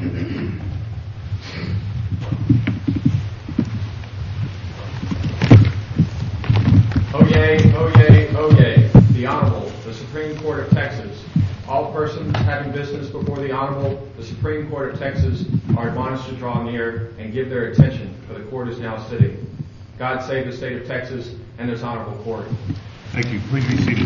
Oyez, oyez, oyez. The Honorable, the Supreme Court of Texas. All persons having business before the Honorable, the Supreme Court of Texas, are admonished to draw near and give their attention, for the Court is now sitting. God save the state of Texas and this Honorable Court. Thank you. Please be seated.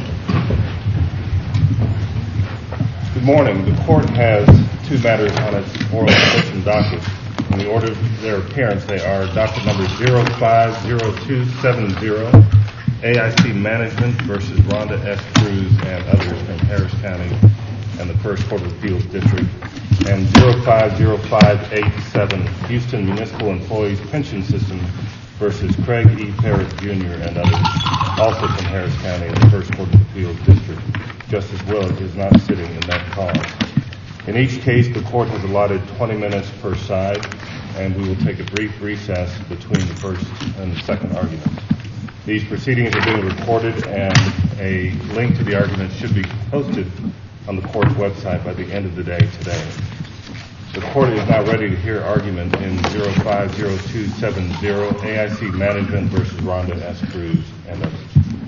Good morning. The Court has two matters on its oral session docket. In the order of their appearance, they are docket number 050270, AIC Management versus Rhonda S. Cruz and others from Harris County and the First Court of Appeals District, and 050587, Houston Municipal Employees Pension System versus Craig E. Parrott Jr. and others, also from Harris County and the First Court of Appeals District. Justice Willett is not sitting in that cause. In each case, the Court has allotted 20 minutes per side, and we will take a brief recess between the first and the second arguments. These proceedings are being recorded, and a link to the argument should be posted on the Court's website by the end of the day today. The Court is now ready to hear argument in 050270, AIC Management versus Rhonda S. Cruz and others.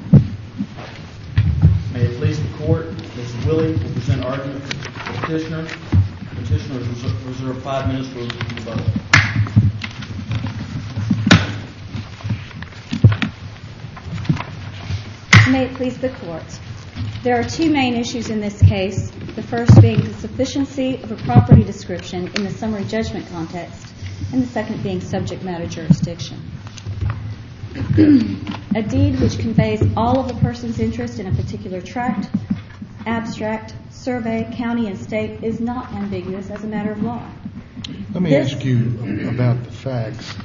May it please the Court, Mr. Willie will present argument for the petitioner. The petitioner is reserved 5 minutes for rebuttal. May it please the Court. There are two main issues in this case, the first being the sufficiency of a property description in the summary judgment context, and the second being subject matter jurisdiction. A deed which conveys all of a person's interest in a particular tract, abstract, survey, county, and state is not ambiguous as a matter of law. Let me ask you about the facts.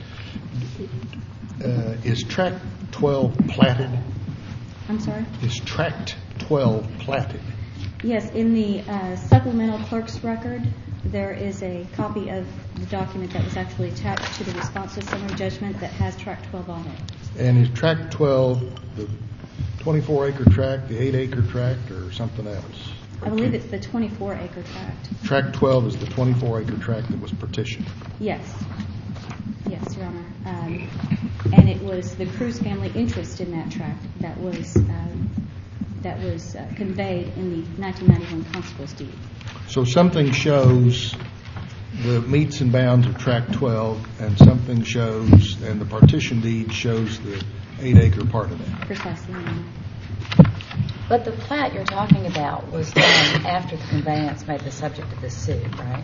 Is Tract 12 platted? I'm sorry? Is Tract 12 platted? Yes, in the supplemental clerk's record, there is a copy of the document that was actually attached to the response to summary judgment that has Tract 12 on it. And is Tract 12 the 24-acre tract, the 8-acre tract, or something else? I believe it's the 24-acre tract. Tract 12 is the 24-acre tract that was petitioned? Yes. Yes, Your Honor. And it was the Cruz family interest in that tract that was conveyed in the 1991 constable's deed. So something shows the meets and bounds of Tract 12, and something shows, and the partition deed shows the 8-acre part of that. Precisely, Your Honor. But the plat you're talking about was done after the conveyance made the subject of this suit, right?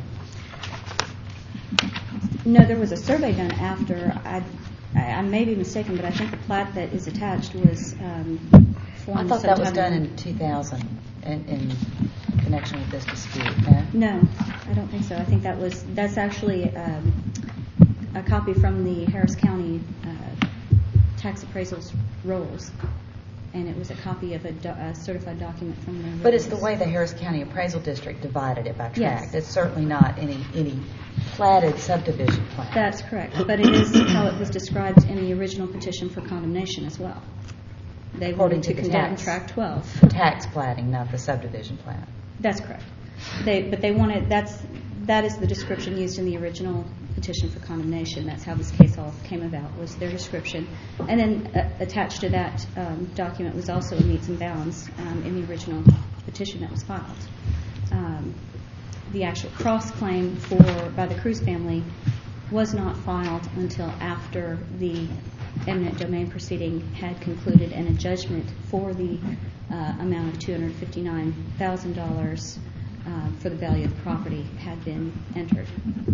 No, there was a survey done after. I may be mistaken, but I think the plat that is attached was formed. I thought that was done in 2000 in connection with this dispute. No, I don't think so. I think that's actually a copy from the Harris County tax appraisal's rolls, and it was a copy of a certified document from the rolls. But it's the way the Harris County Appraisal District divided it by tract. Yes. It's certainly not any platted subdivision plan. That's correct, but it is how it was described in the original petition for condemnation as well. They wanted to condemn Tract 12. The tax platting, not the subdivision plan. That's correct. But they wanted, that is the description used in the original petition for condemnation. That's how this case all came about, was their description. And then attached to that document was also a meets and bounds in the original petition that was filed. The actual cross-claim by the Cruz family was not filed until after the eminent domain proceeding had concluded and a judgment for the amount of $259,000 for the value of the property had been entered.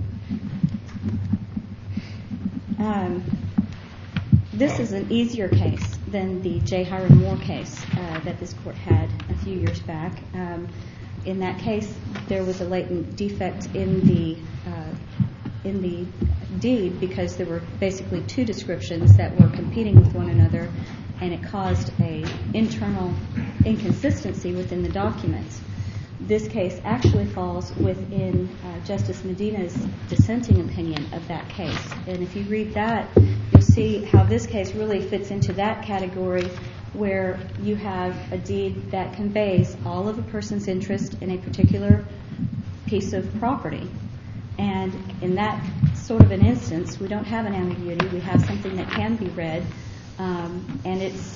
This is an easier case than the J. Hiram Moore case that this court had a few years back. In that case, there was a latent defect in the deed because there were basically two descriptions that were competing with one another, and it caused an internal inconsistency within the documents. This case actually falls within Justice Medina's dissenting opinion of that case. And if you read that, you'll see how this case really fits into that category where you have a deed that conveys all of a person's interest in a particular piece of property. And in that sort of an instance, we don't have an ambiguity. We have something that can be read, and it's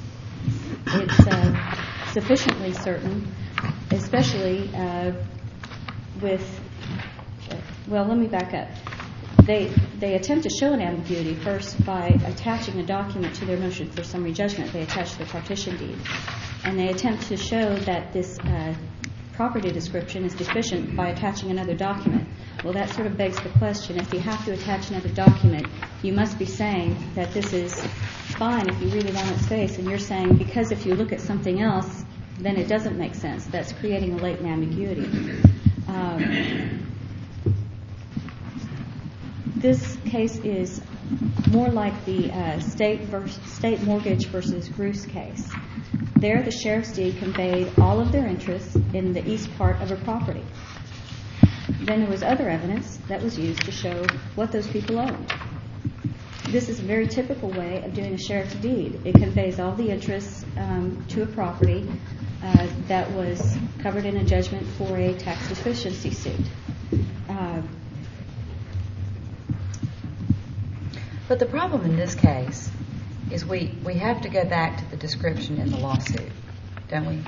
sufficiently certain, especially with. Well, let me back up. They attempt to show an ambiguity first by attaching a document to their motion for summary judgment. They attach the partition deed, and they attempt to show that this property description is deficient by attaching another document. Well, that sort of begs the question, if you have to attach another document, you must be saying that this is fine if you read it on its face, and you're saying because if you look at something else, then it doesn't make sense. That's creating a latent ambiguity. This case is more like the state mortgage versus Bruce case. There, the sheriff's deed conveyed all of their interests in the east part of a property. Then there was other evidence that was used to show what those people owned. This is a very typical way of doing a sheriff's deed. It conveys all the interests to a property that was covered in a judgment for a tax deficiency suit. But the problem in this case is we have to go back to the description in the lawsuit, don't we?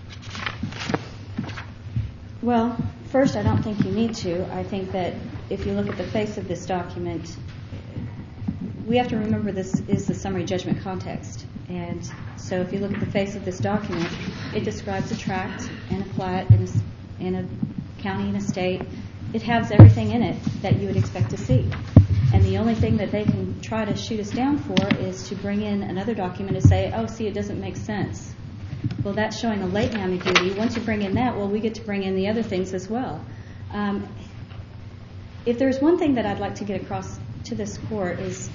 Well, first, I don't think you need to. I think that if you look at the face of this document, we have to remember this is the summary judgment context. And so if you look at the face of this document, it describes a tract and a plat in a county and a state. It has everything in it that you would expect to see. And the only thing that they can try to shoot us down for is to bring in another document and say, oh, see, it doesn't make sense. Well, that's showing a latent ambiguity. Once you bring in that, well, we get to bring in the other things as well. If there's one thing that I'd like to get across to this court is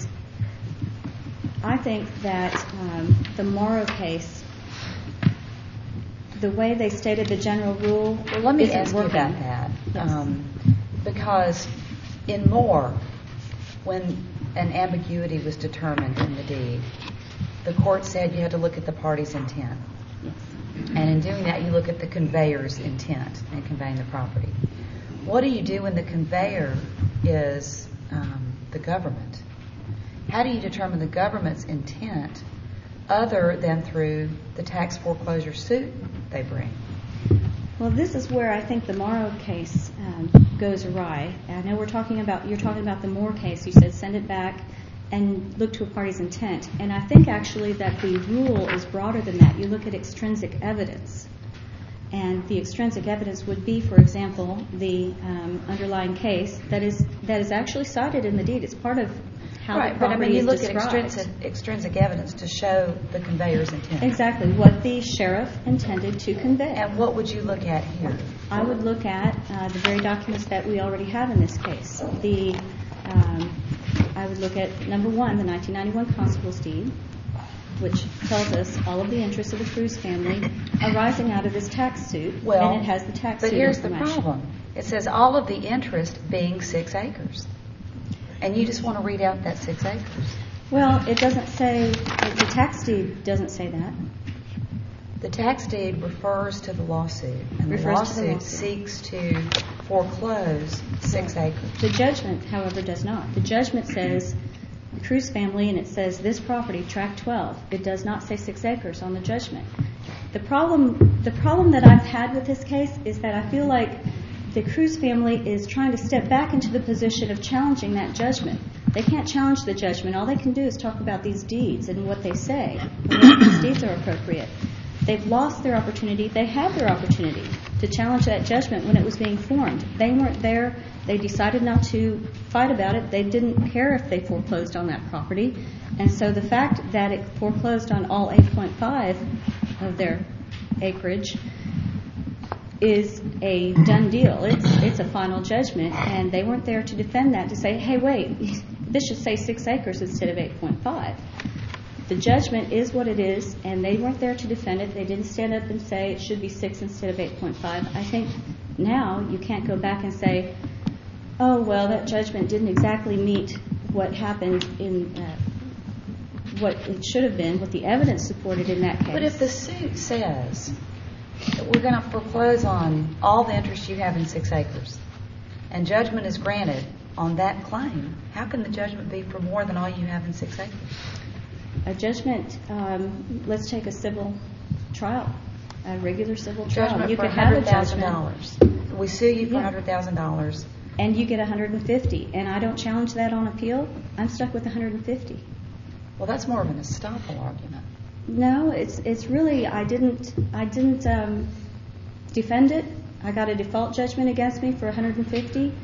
I think that the Morrow case, the way they stated the general rule, well, let me isn't ask working. you about that. Yes. Because in Moore, when an ambiguity was determined in the deed, the court said you had to look at the party's intent. Yes. And in doing that, you look at the conveyor's intent in conveying the property. What do you do when the conveyor is the government? How do you determine the government's intent other than through the tax foreclosure suit they bring? Well, this is where I think the Morrow case goes awry. I know you're talking about the Moore case. You said send it back and look to a party's intent. And I think actually that the rule is broader than that. You look at extrinsic evidence. And the extrinsic evidence would be, for example, the underlying case that is actually cited in the deed. It's part of how the property is described. But you look at extrinsic evidence to show the conveyor's intent. Exactly, what the sheriff intended to convey. And what would you look at here? I would look at the very documents that we already have in this case. I would look at, number one, the 1991 constable's deed, which tells us all of the interests of the Cruz family arising out of this tax suit, and it has the tax suit information. But here's the problem. It says all of the interest being 6 acres. And you just want to read out that 6 acres. Well, it doesn't say, the tax deed doesn't say that. The tax deed refers to the lawsuit, and the lawsuit seeks to foreclose 6 acres. The judgment, however, does not. The judgment says the Cruz family, and it says this property, tract 12. It does not say 6 acres on the judgment. The problem that I've had with this case is that I feel like the Cruz family is trying to step back into the position of challenging that judgment. They can't challenge the judgment. All they can do is talk about these deeds and what they say, and whether these deeds are appropriate. They've lost their opportunity. They had their opportunity to challenge that judgment when it was being formed. They weren't there. They decided not to fight about it. They didn't care if they foreclosed on that property. And so the fact that it foreclosed on all 8.5 of their acreage is a done deal. It's a final judgment, and they weren't there to defend that, to say, hey, wait, this should say 6 acres instead of 8.5. The judgment is what it is, and they weren't there to defend it. They didn't stand up and say it should be 6 instead of 8.5. I think now you can't go back and say, oh, well, that judgment didn't exactly meet what happened in what it should have been, what the evidence supported in that case. But if the suit says that we're going to foreclose on all the interest you have in 6 acres, and judgment is granted on that claim, how can the judgment be for more than all you have in 6 acres? A judgment, let's take a civil trial, a regular civil trial. Judgment You for could have a judgment. $100,000. We sue you for Yeah. $100,000. And you get 150, and I don't challenge that on appeal. I'm stuck with 150. Well, that's more of an estoppel argument. No, it's really I didn't defend it. I got a default judgment against me for 150,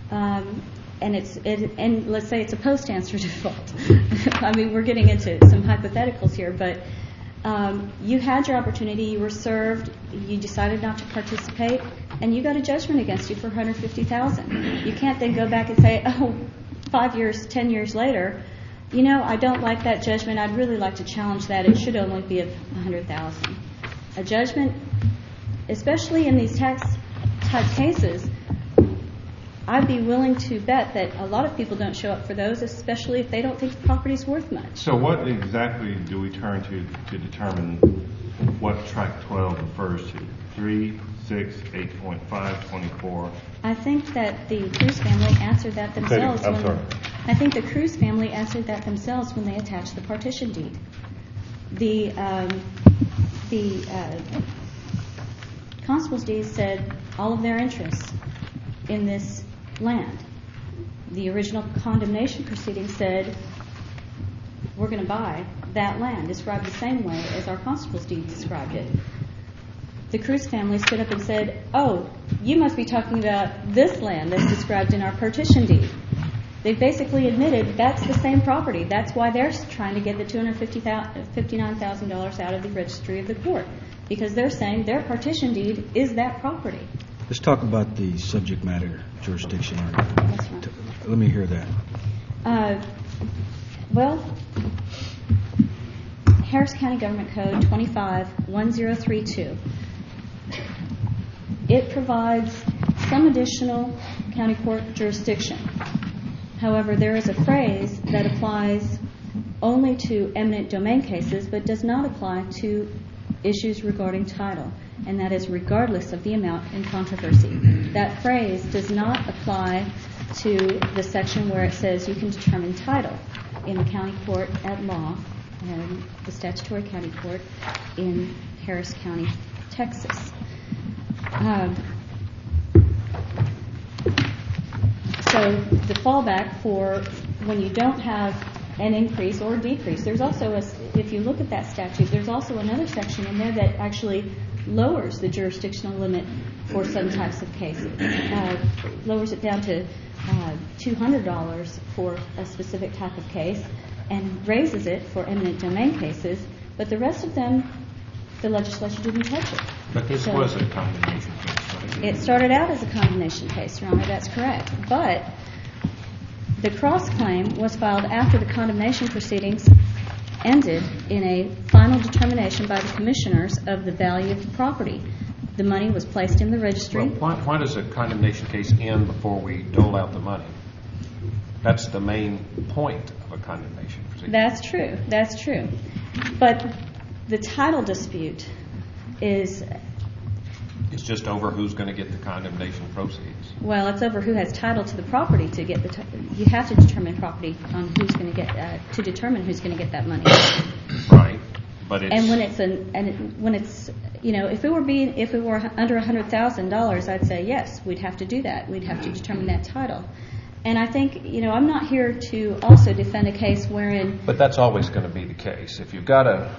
and let's say it's a post-answer default. I mean, we're getting into some hypotheticals here, but you had your opportunity. You were served. You decided not to participate, and you got a judgment against you for $150,000. You can't then go back and say, oh, 5 years, 10 years later, you know, I don't like that judgment. I'd really like to challenge that. It should only be $100,000. A judgment, especially in these tax-type cases, I'd be willing to bet that a lot of people don't show up for those, especially if they don't think the property's worth much. So what exactly do we turn to determine what Track 12 refers to? 3, 6, 8.5, 24? I think that the Cruz family answered that themselves. I'm sorry. I think the Cruz family answered that themselves when they attached the partition deed. The constable's deed said all of their interests in this land. The original condemnation proceeding said we're going to buy that land, described the same way as our constable's deed described it. The Cruz family stood up and said, oh, you must be talking about this land that's described in our partition deed. They basically admitted that's the same property. That's why they're trying to get the $259,000 out of the registry of the court, because they're saying their partition deed is that property. Let's talk about the subject matter jurisdiction argument. That's right. Let me hear that. Well, Harris County Government Code 251032. It provides some additional county court jurisdiction. However, there is a phrase that applies only to eminent domain cases but does not apply to issues regarding title, and that is regardless of the amount in controversy. That phrase does not apply to the section where it says you can determine title in the county court at law and the statutory county court in Harris County, Texas. So the fallback for when you don't have an increase or decrease, there's also, if you look at that statute, there's also another section in there that actually lowers the jurisdictional limit for some types of cases. Lowers it down to $200 for a specific type of case and raises it for eminent domain cases, but the rest of them, the legislature didn't touch it. But this was a condemnation case, right? It started out as a condemnation case, Your Honor, that's correct. But the cross-claim was filed after the condemnation proceedings ended in a final determination by the commissioners of the value of the property. The money was placed in the registry. Well, why does a condemnation case end before we dole out the money? That's the main point of a condemnation proceeding. That's true. But the title dispute is... It's just over who's going to get the condemnation proceeds. Well, it's over who has title to the property to get the... You have to determine property on who's going to get... to determine who's going to get that money. Right. But it's... And when it's you know, if it were under $100,000, I'd say yes, we'd have to do that. We'd have to determine that title. And I think, you know, I'm not here to also defend a case wherein... But that's always going to be the case. If you've got a...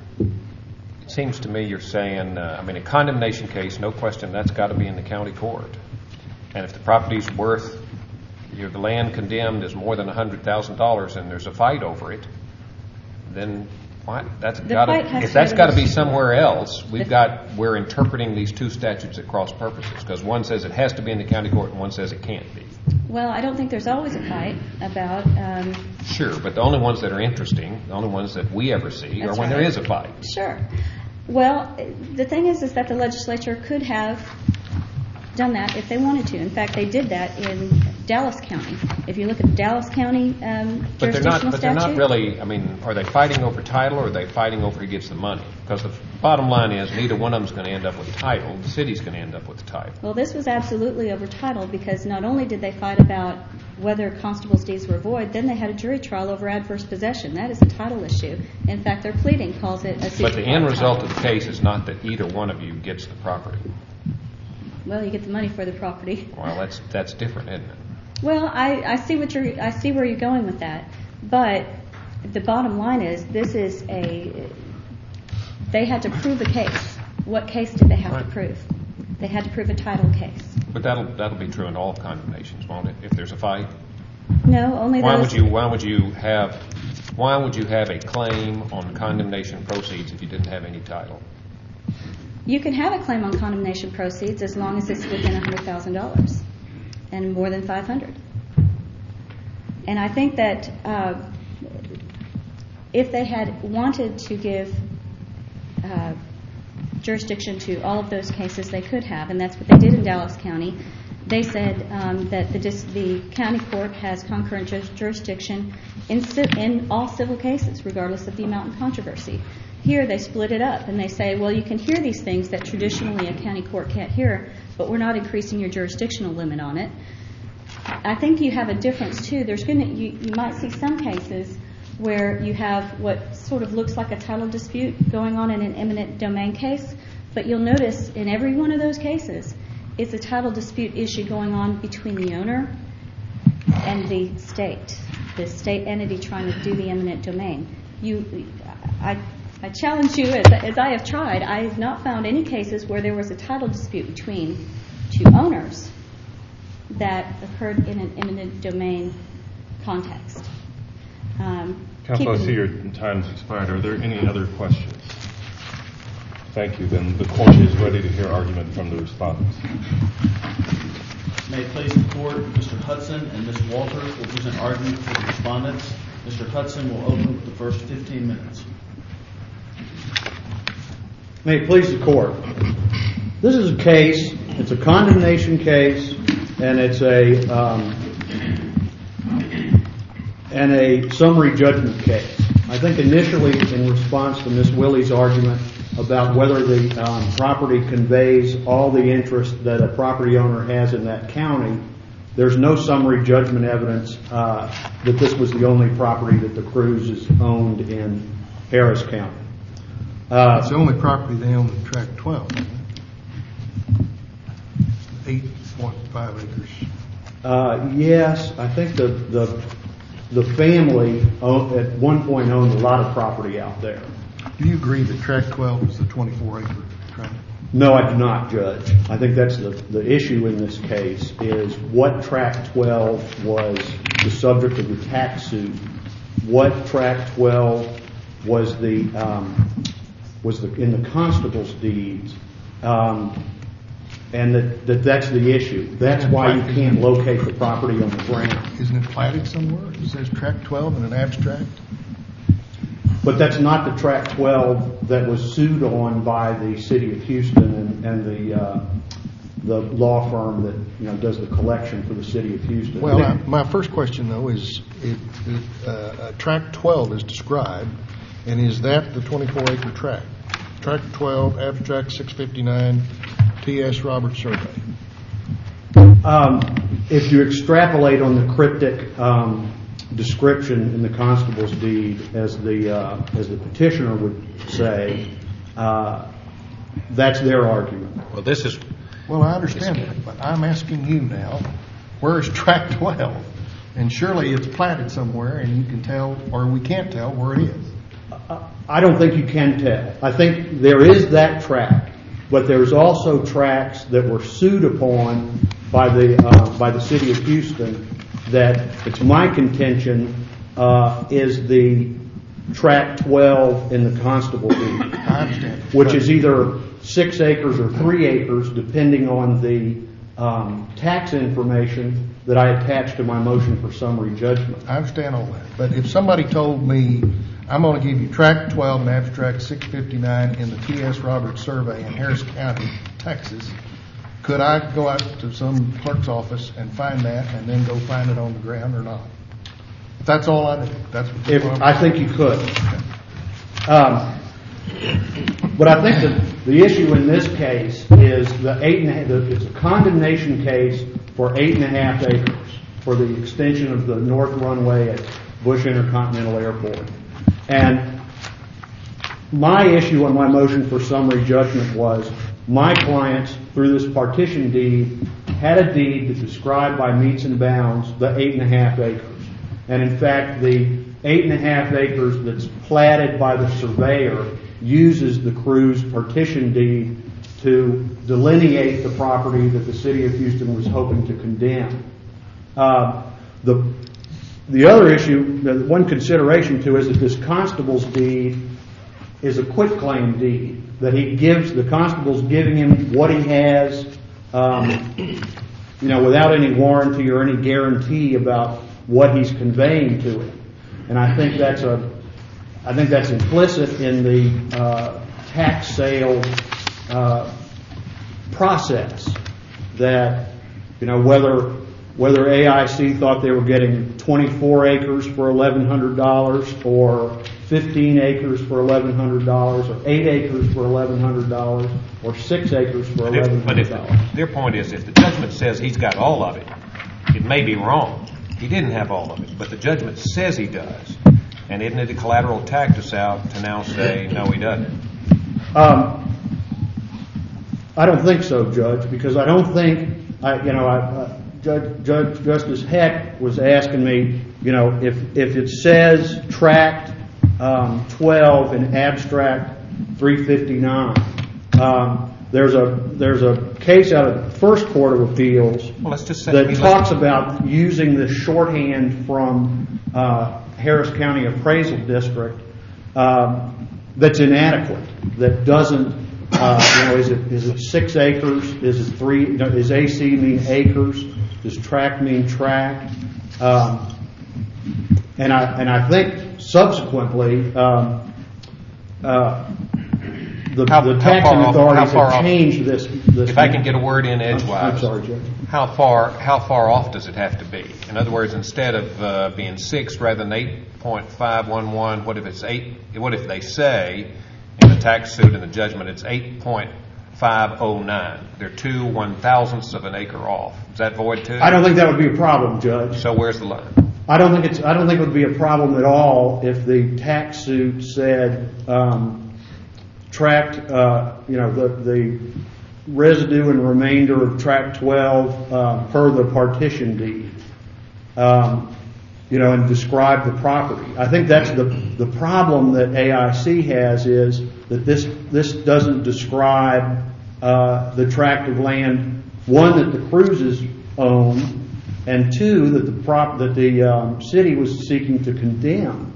It seems to me you're saying, a condemnation case, no question, that's got to be in the county court. And if the property's worth, the land condemned is more than $100,000 and there's a fight over it, then that's got to be somewhere else. We're interpreting these two statutes at cross purposes, because one says it has to be in the county court and one says it can't be. Well, I don't think there's always a fight about... Sure, but the only ones that are interesting, the only ones that we ever see, are when there is a fight. Sure. Well, the thing is that the legislature could have done that if they wanted to. In fact, they did that in Dallas County. If you look at the Dallas County But they're not statute, really, I mean, are they fighting over title or are they fighting over who gets the money? Because the bottom line is neither one of them is going to end up with title. The city's going to end up with the title. Well, this was absolutely over title because not only did they fight about whether constable's deeds were void, then they had a jury trial over adverse possession. That is a title issue. In fact, their pleading calls it a suit. But the end result of the case is not that either one of you gets the property. Well, you get the money for the property. Well, that's different, isn't it? Well, I see where you're going with that, but the bottom line is they had to prove a case. What case did they have to prove? They had to prove a title case. But that'll be true in all condemnations, won't it? If there's a fight. No, only those. Why would you have a claim on condemnation proceeds if you didn't have any title? You can have a claim on condemnation proceeds as long as it's within $100,000 and more than $500. And I think that if they had wanted to give jurisdiction to all of those cases, they could have, and that's what they did in Dallas County. They said that the county court has concurrent jurisdiction in all civil cases, regardless of the amount in controversy. Here they split it up and they say, well, you can hear these things that traditionally a county court can't hear, but we're not increasing your jurisdictional limit on it. I think you have a difference too. You might see some cases where you have what sort of looks like a title dispute going on in an eminent domain case, but you'll notice in every one of those cases it's a title dispute issue going on between the owner and the state entity trying to do the eminent domain. I challenge you, as I have tried, I have not found any cases where there was a title dispute between two owners that occurred in an eminent domain context. Counsel, I see your time's expired. Are there any other questions? Thank you. Then the court is ready to hear argument from the respondents. May it please the court, Mr. Hudson and Ms. Walters will present argument for the respondents. Mr. Hudson will open the first 15 minutes. May it please the court. This is a case, it's a condemnation case, and it's a summary judgment case. I think initially in response to Ms. Willie's argument about whether the property conveys all the interest that a property owner has in that county, there's no summary judgment evidence that this was the only property that the Cruzes owned in Harris County. It's the only property they own in Tract 12, isn't it? 8.5 acres. Yes, I think the family at one point owned a lot of property out there. Do you agree that Tract 12 is the 24-acre tract? No, I do not, Judge. I think that's the issue in this case is what Tract 12 was the subject of the tax suit. What Tract 12 was in the constable's deeds, and that's the issue. That's why you can't locate the property on the ground. Isn't it platted somewhere? It says Tract 12 in an abstract. But that's not the Tract 12 that was sued on by the city of Houston and the law firm that does the collection for the city of Houston. Well, my first question though is Tract 12 is described, and is that the 24-acre tract? Tract 12, abstract 659, T.S. Roberts survey. If you extrapolate on the cryptic description in the constable's deed, as the petitioner would say, that's their argument. Well, I understand that, but I'm asking you now, where is Tract 12? And surely it's platted somewhere, and you can tell, or we can't tell, where it is. I don't think you can tell. I think there is that tract, but there's also tracts that were sued upon by the city of Houston that it's my contention is the Tract 12 in the constable's deed. I understand. Which is either 6 acres or 3 acres, depending on the tax information that I attached to my motion for summary judgment. I understand all that. But if somebody told me, I'm going to give you Tract 12 and abstract 659 in the T.S. Roberts survey in Harris County, Texas, Could I go out to some clerk's office and find that and then go find it on the ground or not? That's all I do. That's what I think you could. But I think that the issue in this case is it's a condemnation case for 8.5 acres for the extension of the north runway at Bush Intercontinental Airport. And my issue on my motion for summary judgment was my clients, through this partition deed, had a deed that described by meets and bounds the 8.5 acres. And in fact, the 8.5 acres that's platted by the surveyor uses the Cruz partition deed to delineate the property that the city of Houston was hoping to condemn. The other issue, one consideration too, is that this constable's deed is a quitclaim deed, that he gives, the constable's giving him what he has, without any warranty or any guarantee about what he's conveying to him. And I think that's implicit in the tax sale process, that whether AIC thought they were getting 24 acres for $1,100 or 15 acres for $1,100 or 8 acres for $1,100 or 6 acres for $1,100. But if their point is, if the judgment says he's got all of it, it may be wrong. He didn't have all of it, but the judgment says he does. And isn't it a collateral attack to now say, no, he doesn't? I don't think so, Judge, because I don't think, Justice Heck was asking me, if it says tract 12 in abstract 359, there's a case out of the First Court of Appeals that talks about using the shorthand from Harris County Appraisal District that's inadequate, that doesn't, is it 6 acres? Is it 3? Does AC mean acres? Does tract mean tract? And I think subsequently the taxing authorities have changed this. If I can get a word in edgewise. I'm sorry, Judge. How far off does it have to be? In other words, instead of being 6 rather than 8.511, what if it's 8? What if they say in the tax suit and the judgment it's 8.509? They're 2 1,000ths of an acre off. Is that void too? I don't think that would be a problem, Judge. So where's the line? I don't think it would be a problem at all if the tax suit said tract, the residue and remainder of tract 12 per the partition deed, and describe the property. I think that's the problem that AIC has, is that this doesn't describe the tract of land, one, that the Cruzes own, and two, that the city was seeking to condemn.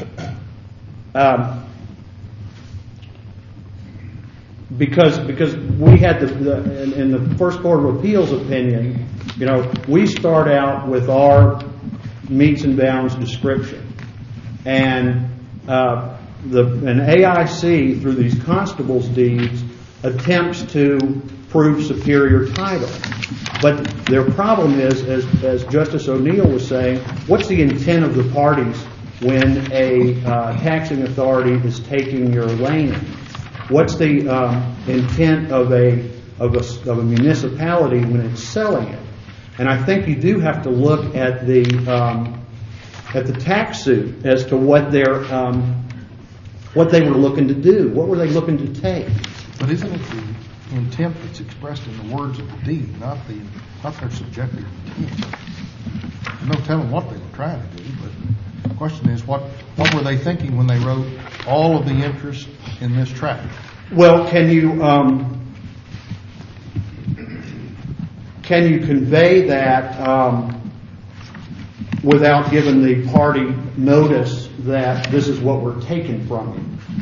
Because we had in the First Court of Appeals opinion, we start out with our meets and bounds description, and an AIC through these constables' deeds attempts to prove superior title. But their problem is, as Justice O'Neill was saying, what's the intent of the parties when a taxing authority is taking your land? What's the intent of a municipality when it's selling it? And I think you do have to look at the tax suit as to what they were looking to do. What were they looking to take? But isn't it the intent that's expressed in the words of the deed, not their subjective intent? There's no telling what they were trying to do, but the question is, what were they thinking when they wrote all of the interest in this tract? Well, can you convey that without giving the party notice that this is what we're taking from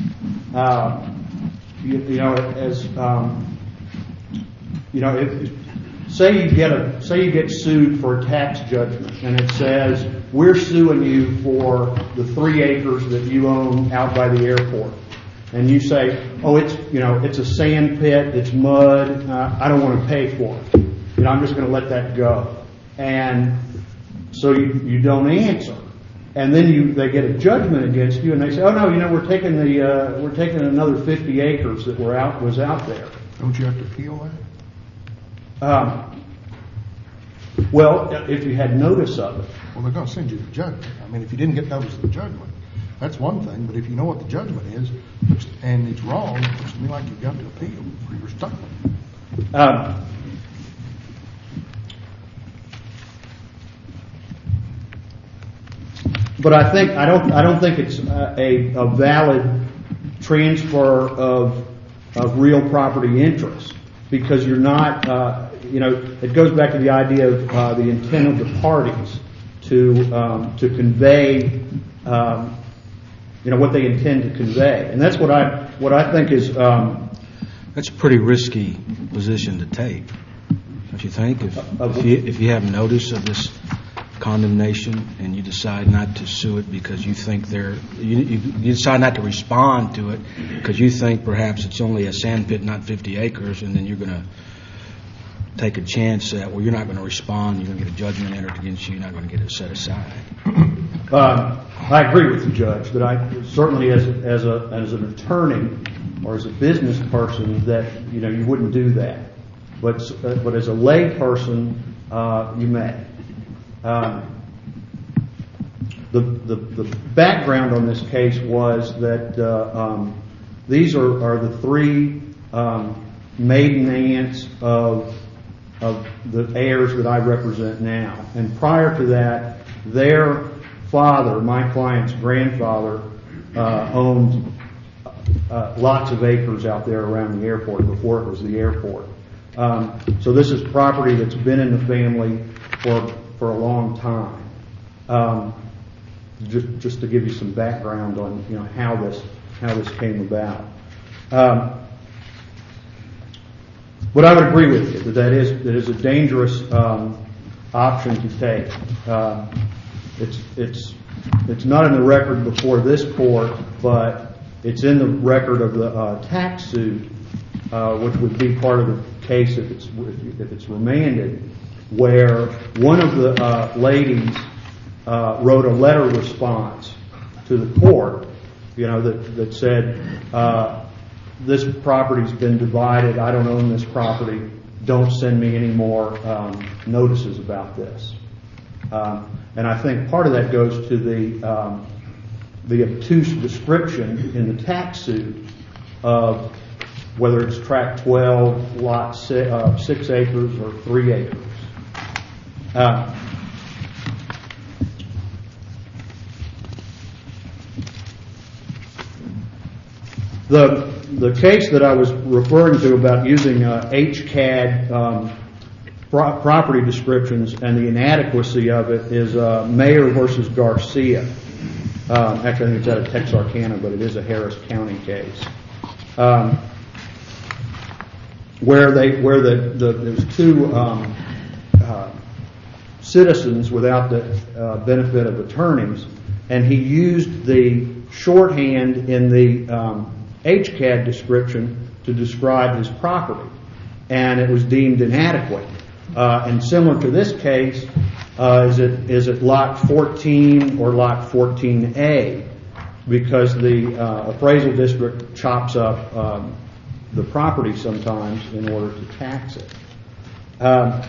you? Say you get sued for a tax judgment, and it says we're suing you for the 3 acres that you own out by the airport, and you say, oh, it's a sand pit, it's mud, I don't want to pay for it. I'm just going to let that go. And so you don't answer. And then they get a judgment against you, and they say, oh no, we're taking another 50 acres that was out there. Don't you have to appeal that? Well, if you had notice of it. Well, they're going to send you the judgment. I mean, if you didn't get notice of the judgment, that's one thing. But if you know what the judgment is and it's wrong, it looks to me like you've got to appeal or you're stuck with it. But I don't think it's a valid transfer of real property interest, because you're not. It goes back to the idea of the intent of the parties to convey, what they intend to convey, and that's what I think is. That's a pretty risky position to take, don't you think? If you have notice of this condemnation and you decide not to sue it because you think you decide not to respond to it because you think perhaps it's only a sand pit, not 50 acres, and then you're going to take a chance that, well, you're not going to respond, you're going to get a judgment entered against you, you're not going to get it set aside. I agree with the judge that I certainly, as an attorney or as a business person, that you wouldn't do that. But as a lay person, you may. The background on this case was that these are the three maiden aunts of the heirs that I represent now. And prior to that, their father, my client's grandfather, owned lots of acres out there around the airport before it was the airport. So this is property that's been in the family for a long time. Just to give you some background on how this came about. But I would agree with you that it is a dangerous option to take. It's not in the record before this court, but it's in the record of the tax suit, which would be part of the case if it's remanded, where one of the ladies wrote a letter response to the court, that said, this property's been divided, I don't own this property, don't send me any more notices about this. And I think part of that goes to the obtuse description in the tax suit of whether it's tract 12, lot 6 acres or 3 acres. The case that I was referring to about using HCAD property descriptions and the inadequacy of it is Mayer versus Garcia. Actually, I think it's out of Texarkana, but it is a Harris County case, where there's two citizens without the benefit of attorneys, and he used the shorthand in the HCAD description to describe his property, and it was deemed inadequate. And similar to this case, is it lot 14 or lot 14A? Because the appraisal district chops up the property sometimes in order to tax it. I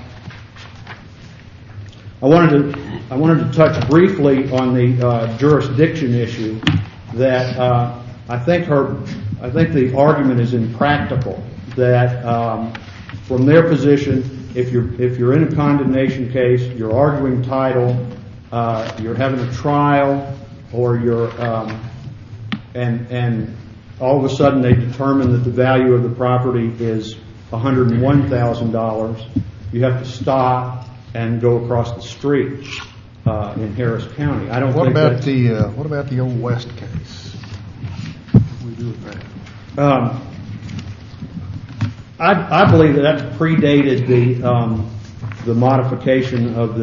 wanted to touch briefly on the jurisdiction issue. That I think the argument is impractical. That from their position, if you're in a condemnation case, you're arguing title, you're having a trial, or you're and all of a sudden they determine that the value of the property is $101,000, you have to stop and go across the street in Harris County. I don't. What about the Old West case? What do we do with that? I believe that predated the modification of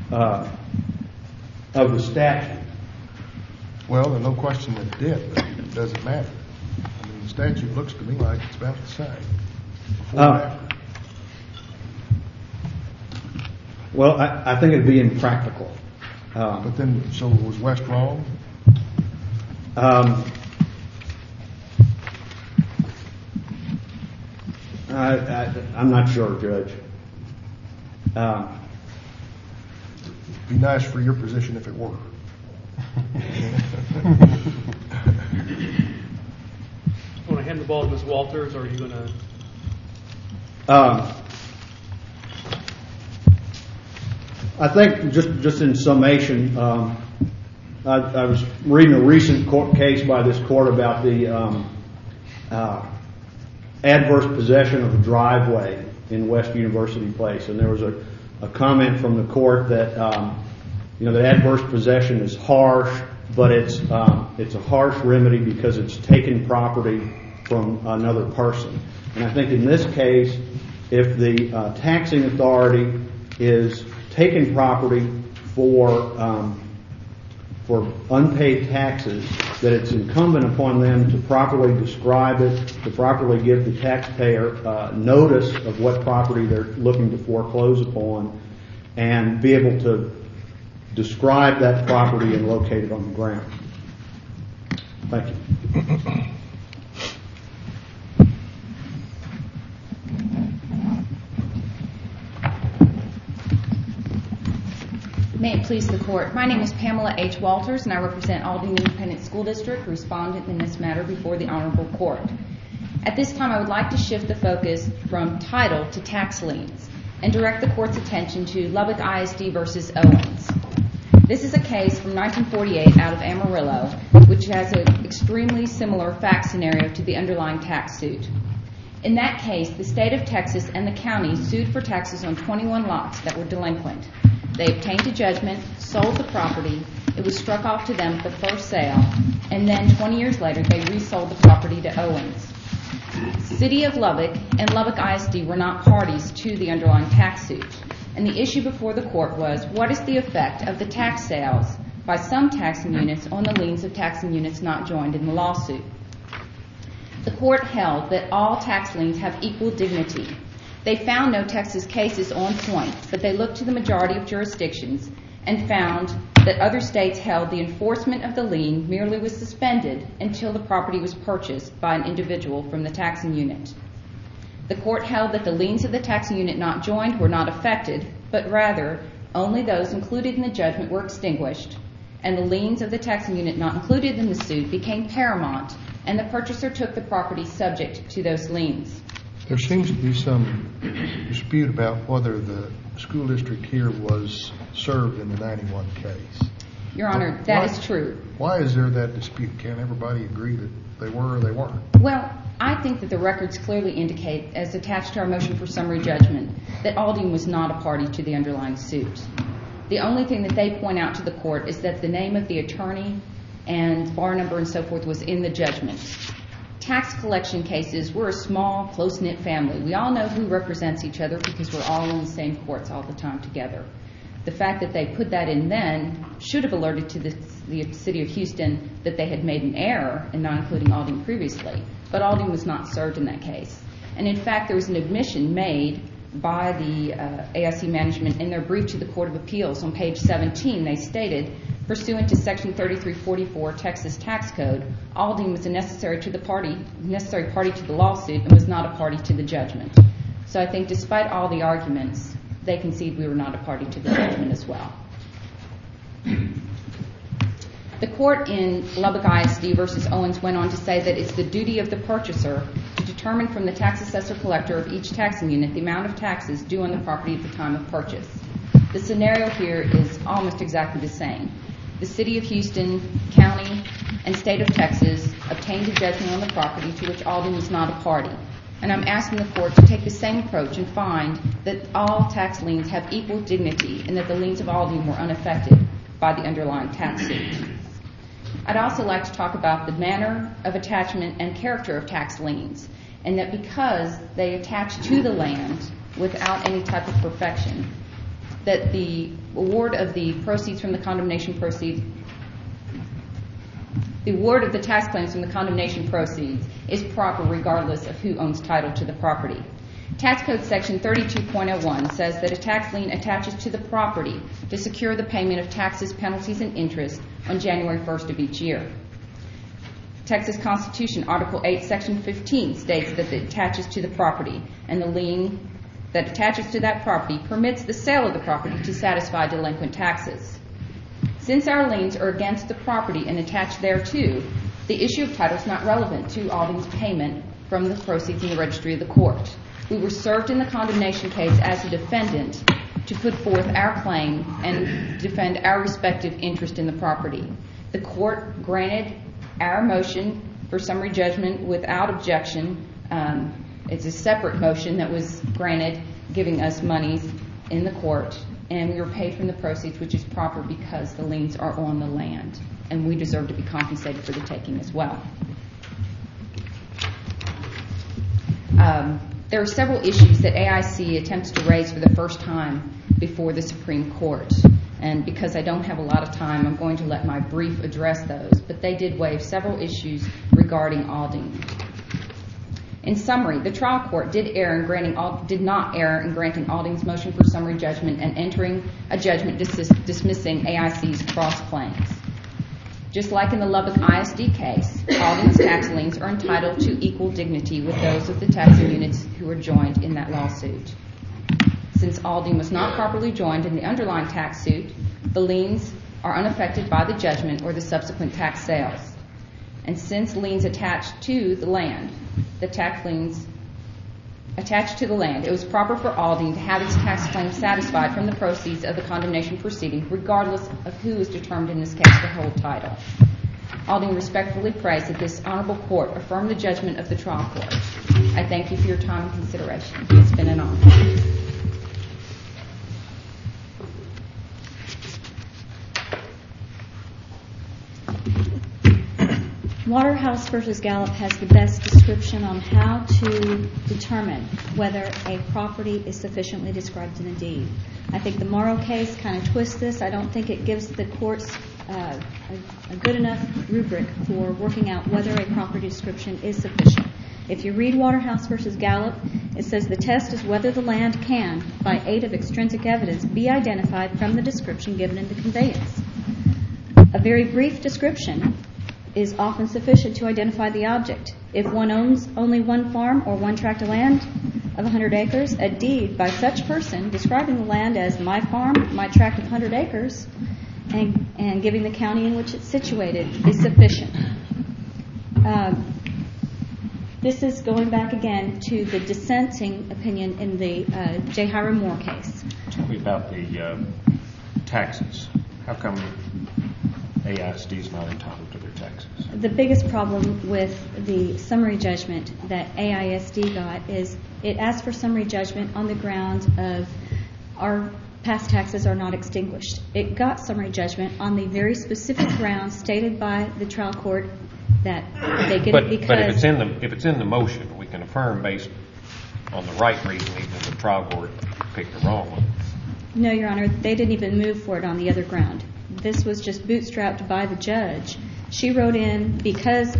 the statute. Well, there's no question that it did. does it matter? I mean, the statute looks to me like it's about the same. Before and after. Well, I think it'd be impractical. But then, so was West wrong? I'm not sure, Judge. Be nice for your position if it were. Want to hand the ball to Ms. Walters, or are you going to? I think just in summation, I was reading a recent court case by this court about the adverse possession of a driveway in West University Place, and there was a comment from the court that that adverse possession is harsh, but it's a harsh remedy because it's taken property from another person. And I think in this case, if the taxing authority is taking property for unpaid taxes, that it's incumbent upon them to properly describe it, to properly give the taxpayer notice of what property they're looking to foreclose upon, and be able to describe that property and locate it on the ground. Thank you. May it please the Court. My name is Pamela H. Walters, and I represent Aldine Independent School District, respondent in this matter before the Honorable Court. At this time, I would like to shift the focus from title to tax liens and direct the Court's attention to Lubbock ISD versus Owens. This is a case from 1948 out of Amarillo, which has an extremely similar fact scenario to the underlying tax suit. In that case, the state of Texas and the county sued for taxes on 21 lots that were delinquent. They obtained a judgment, sold the property, it was struck off to them at the first sale, and then 20 years later they resold the property to Owens. City of Lubbock and Lubbock ISD were not parties to the underlying tax suit, and the issue before the court was, what is the effect of the tax sales by some taxing units on the liens of taxing units not joined in the lawsuit? The court held that all tax liens have equal dignity. They found no Texas cases on point, but they looked to the majority of jurisdictions and found that other states held the enforcement of the lien merely was suspended until the property was purchased by an individual from the taxing unit. The court held that the liens of the taxing unit not joined were not affected, but rather only those included in the judgment were extinguished, and the liens of the taxing unit not included in the suit became paramount, and the purchaser took the property subject to those liens. There seems to be some dispute about whether the school district here was served in the 91 case. Your Honor, that is true. Why is there that dispute? Can't everybody agree that they were or they weren't? Well, I think that the records clearly indicate, as attached to our motion for summary judgment, that Aldine was not a party to the underlying suit. The only thing that they point out to the court is that the name of the attorney and bar number and so forth was in the judgment. Tax collection cases, we're a small, close-knit family. We all know who represents each other because we're all in the same courts all the time together. The fact that they put that in then should have alerted to the city of Houston that they had made an error in not including Aldine previously, but Aldine was not served in that case. And in fact, there was an admission made by the AIC management in their brief to the Court of Appeals on page 17. They stated, pursuant to Section 3344 Texas Tax Code, Aldine was a necessary party to the lawsuit and was not a party to the judgment. So I think despite all the arguments, they concede we were not a party to the judgment as well. The court in Lubbock ISD versus Owens went on to say that it's the duty of the purchaser to determine from the tax assessor collector of each taxing unit the amount of taxes due on the property at the time of purchase. The scenario here is almost exactly the same. The city of Houston, county, and state of Texas obtained a judgment on the property to which Aldine was not a party. And I'm asking the court to take the same approach and find that all tax liens have equal dignity and that the liens of Aldine were unaffected by the underlying tax suit. I'd also like to talk about the manner of attachment and character of tax liens, and that because they attach to the land without any type of perfection, that the award of the proceeds from the condemnation proceeds The award of the tax claims from the condemnation proceeds is proper regardless of who owns title to the property. Tax Code Section 32.01 says that a tax lien attaches to the property to secure the payment of taxes, penalties, and interest on January 1st of each year. Texas Constitution, Article 8, Section 15 states that it attaches to the property, and the lien that attaches to that property permits the sale of the property to satisfy delinquent taxes. Since our liens are against the property and attached thereto, the issue of title is not relevant to Alding's payment from the proceeds in the registry of the court. We were served in the condemnation case as a defendant to put forth our claim and defend our respective interest in the property. The court granted our motion for summary judgment without objection. It's a separate motion that was granted, giving us monies in the court, and we were paid from the proceeds, which is proper because the liens are on the land, and we deserve to be compensated for the taking as well. There are several issues that AIC attempts to raise for the first time before the Supreme Court. And because I don't have a lot of time, I'm going to let my brief address those. But they did waive several issues regarding Alding. In summary, the trial court did not err in granting Alding's motion for summary judgment and entering a judgment dismissing AIC's cross claims. Just like in the Lubbock ISD case, Alding's tax liens are entitled to equal dignity with those of the taxing units who are joined in that lawsuit. Since Alding was not properly joined in the underlying tax suit, the liens are unaffected by the judgment or the subsequent tax sales. And since liens attached to the land, the tax liens attached to the land, it was proper for Alding to have its tax claim satisfied from the proceeds of the condemnation proceeding, regardless of who is determined in this case to hold title. Alding respectfully prays that this honorable court affirm the judgment of the trial court. I thank you for your time and consideration. It's been an honor. Waterhouse v. Gallup has the best description on how to determine whether a property is sufficiently described in a deed. I think the Morrow case kind of twists this. I don't think it gives the courts a good enough rubric for working out whether a property description is sufficient. If you read Waterhouse v. Gallup, it says the test is whether the land can, by aid of extrinsic evidence, be identified from the description given in the conveyance. A very brief description is often sufficient to identify the object. If one owns only one farm or one tract of land of 100 acres, a deed by such person describing the land as my farm, my tract of 100 acres, and giving the county in which it's situated is sufficient. This is going back again to the dissenting opinion in the J. Hiram Moore case. Tell me about the taxes. How come AISD is not entitled to their taxes? The biggest problem with the summary judgment that AISD got is it asked for summary judgment on the grounds of our past taxes are not extinguished. It got summary judgment on the very specific grounds stated by the trial court that they get it because... But if it's in the motion, we can affirm based on the right reason, even if the trial court picked the wrong one. No, Your Honor, they didn't even move for it on the other ground. This was just bootstrapped by the judge. She wrote in because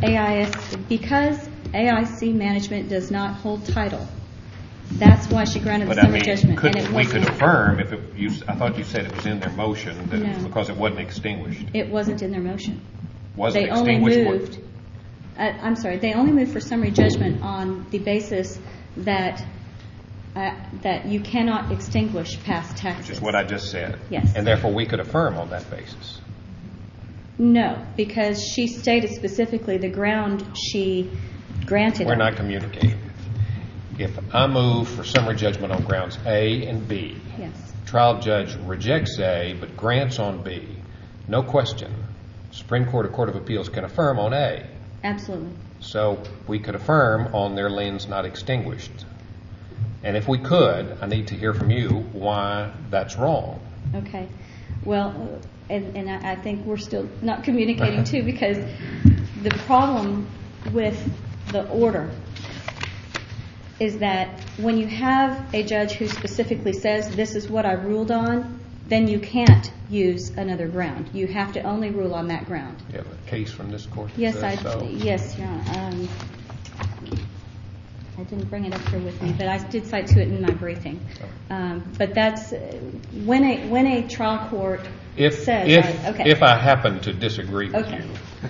AIC management does not hold title. That's why she granted the summary judgment. We could affirm if I thought you said it was in their motion that it was because it wasn't extinguished. It wasn't in their motion. Wasn't extinguished? They only moved for summary judgment on the basis that you cannot extinguish past taxes. Which is what I just said. Yes. And therefore we could affirm on that basis. No, because she stated specifically the ground she granted. We're not communicating. If I move for summary judgment on grounds A and B, yes. Trial judge rejects A but grants on B, no question, Supreme Court or Court of Appeals can affirm on A. Absolutely. So we could affirm on their liens not extinguished. And if we could, I need to hear from you why that's wrong. Okay. Well, and I think we're still not communicating too, because the problem with the order is that when you have a judge who specifically says this is what I ruled on, then you can't use another ground. You have to only rule on that ground. You have a case from this court that Yes, says so? yes, Your Honor. I didn't bring it up here with me, but I did cite to it in my briefing. But that's when a trial court says, If I happen to disagree with you,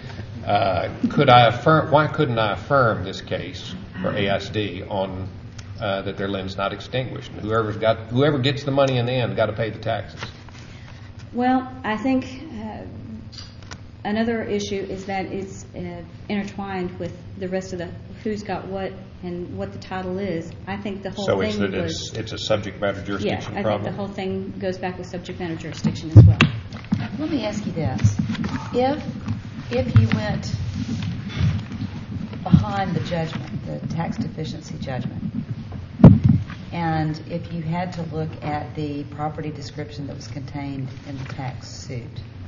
why couldn't I affirm this case for ASD on that their lien's not extinguished? And whoever gets the money in the end got to pay the taxes. Well, I think another issue is that it's intertwined with the rest of the who's got what and what the title is. I think the whole thing it's a subject matter jurisdiction I problem? think the whole thing goes back with subject matter jurisdiction as well. Let me ask you this. If you went behind the judgment, the tax deficiency judgment, and if you had to look at the property description that was contained in the tax suit,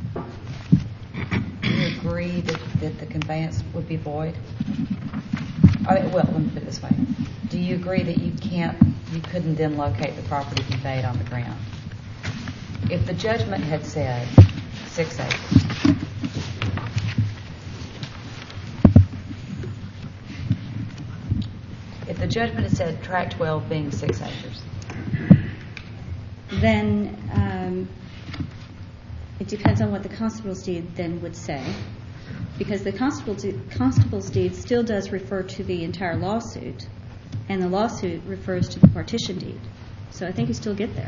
do you agree that the conveyance would be void? Well, let me put it this way. Do you agree that you couldn't then locate the property conveyed on the ground? If the judgment had said 6 acres, if the judgment had said tract 12 being 6 acres, then it depends on what the constable's deed then would say, because the constable's deed still does refer to the entire lawsuit, and the lawsuit refers to the partition deed. So I think you still get there.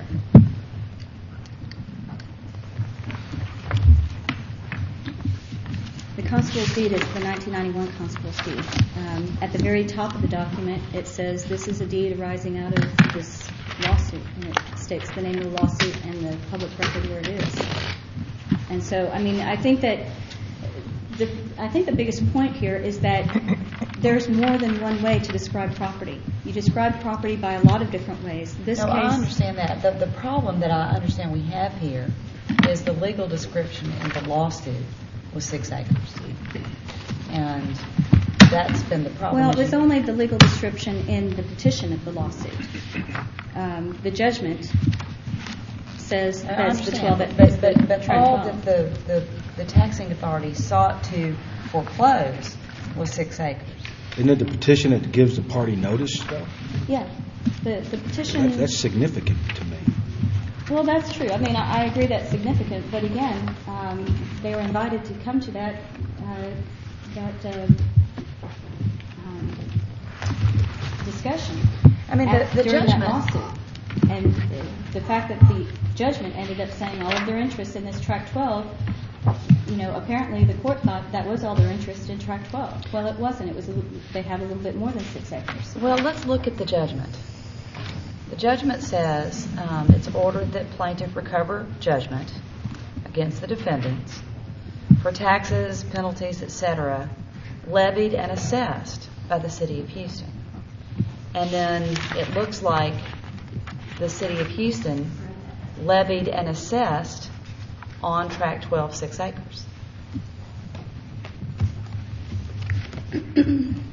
The constable's deed is the 1991 constable's deed. At the very top of the document, it says this is a deed arising out of this lawsuit, and it states the name of the lawsuit and the public record where it is. And so, I mean, I think that the biggest point here is that there's more than one way to describe property. You describe property by a lot of different ways. I understand that. The problem that I understand we have here is the legal description in the lawsuit was 6 acres. And that's been the problem. Well, it was only the legal description in the petition of the lawsuit. The judgment says that's the 12. But all that the taxing authority sought to foreclose was 6 acres. Isn't it the petition that gives the party notice, though? Yeah. The petition... That's significant to me. Well, that's true. I mean, I agree that's significant. But again, they were invited to come to that discussion. I mean, the during judgment... that lawsuit. And the fact that the judgment ended up saying all of their interest in this Tract 12, apparently the court thought that was all their interest in Tract 12. Well, it wasn't. They had a little bit more than 6 acres. Well, let's look at the judgment. The judgment says it's ordered that plaintiff recover judgment against the defendants for taxes, penalties, etc., levied and assessed by the City of Houston. And then it looks like the City of Houston levied and assessed on Tract 12 6 acres. Maybe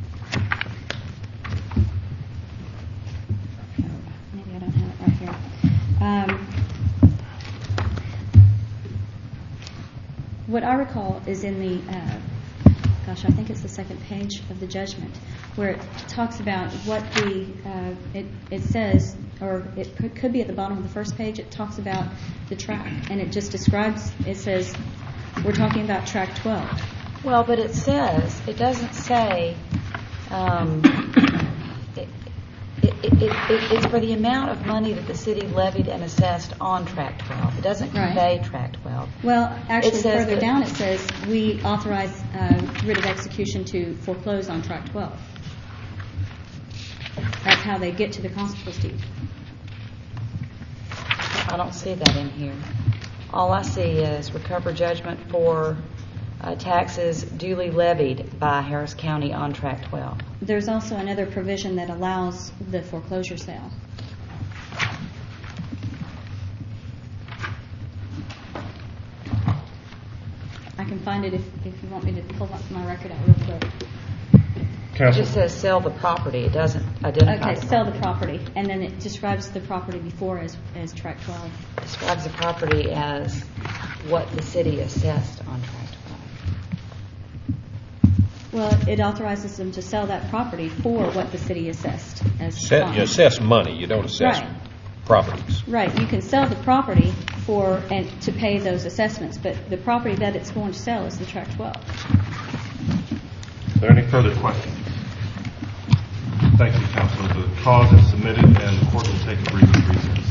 I don't have it right here. What I recall is in the, I think it's the second page of the judgment, where it talks about what it says, or it could be at the bottom of the first page. It talks about the tract, and it just describes. It says we're talking about Tract 12. Well, but it doesn't say. It's for the amount of money that the city levied and assessed on Tract 12. It doesn't convey Tract 12. Well, actually, further down it says we authorize writ of execution to foreclose on Tract 12. That's how they get to the constable's deed. I don't see that in here. All I see is recover judgment for taxes duly levied by Harris County on Tract 12. There's also another provision that allows the foreclosure sale. I can find it if you want me to pull up my record out real quick. Counsel. just says sell the property. It doesn't identify. Okay, sell the property, and then it describes the property before as tract 12. Describes the property as what the city assessed on tract 12. Well, it authorizes them to sell that property for what the city assessed as fine. You assess money, you don't assess Right. properties. Right, you can sell the property and to pay those assessments, but the property that it's going to sell is the tract 12. Are there any further questions? Thank you, counsel. The cause is submitted and the court will take a brief recess.